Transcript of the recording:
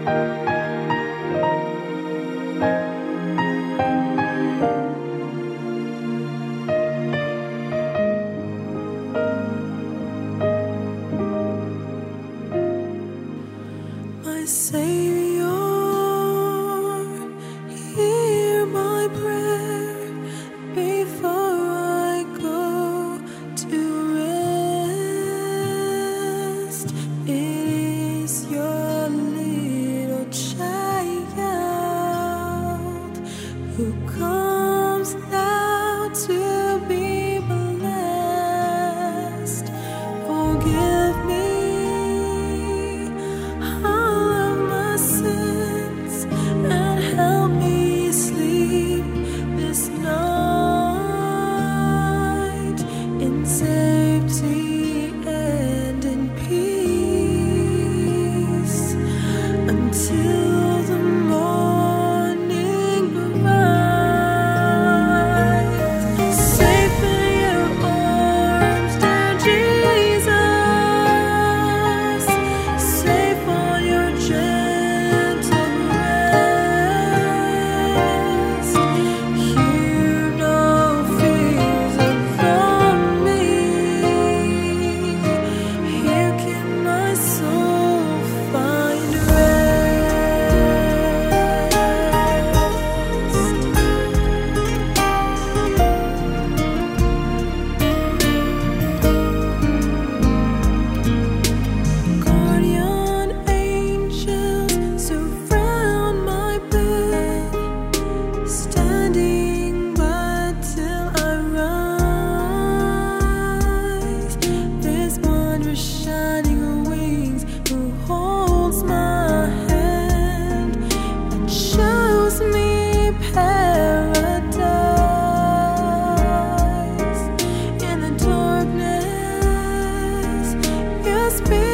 My Savior, hear my prayer before I go to rest. It is your little child who comes now to be blessed. Forgive me and help me sleep this night in safety and in peace until the morning rise. Safe in your arms, dear Jesus, safe on your gentle breast. Hear no fears upon me. Here can my soul find Guardian angels surround my bed, standing by till I rise. There's one with shining wings who holds my hand and shows me paradise. In the darkness, your spirit